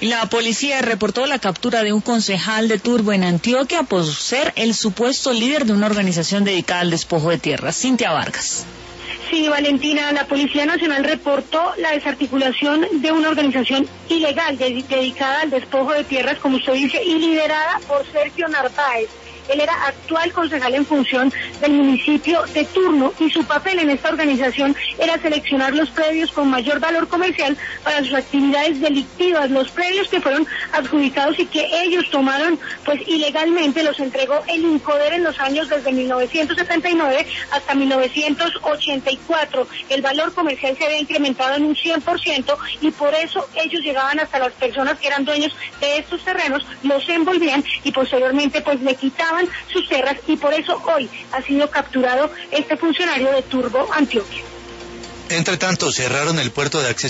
La policía reportó la captura de un concejal de Turbo en Antioquia por ser el supuesto líder de una organización dedicada al despojo de tierras. Cintia Vargas. Sí, Valentina, la Policía Nacional reportó la desarticulación de una organización ilegal dedicada al despojo de tierras, como usted dice, y liderada por Sergio Narváez. Él era actual concejal en función del municipio de turno y su papel en esta organización era seleccionar los predios con mayor valor comercial para sus actividades delictivas. Los predios que fueron adjudicados y que ellos tomaron pues ilegalmente los entregó el INCODER en los años desde 1979 hasta 1984. El valor comercial se había incrementado en un 100% y por eso ellos llegaban hasta las personas que eran dueños de estos terrenos, los envolvían y posteriormente pues le quitaban sus tierras y por eso hoy ha sido capturado este funcionario de Turbo Antioquia. Entre tanto, cerraron el puerto de acceso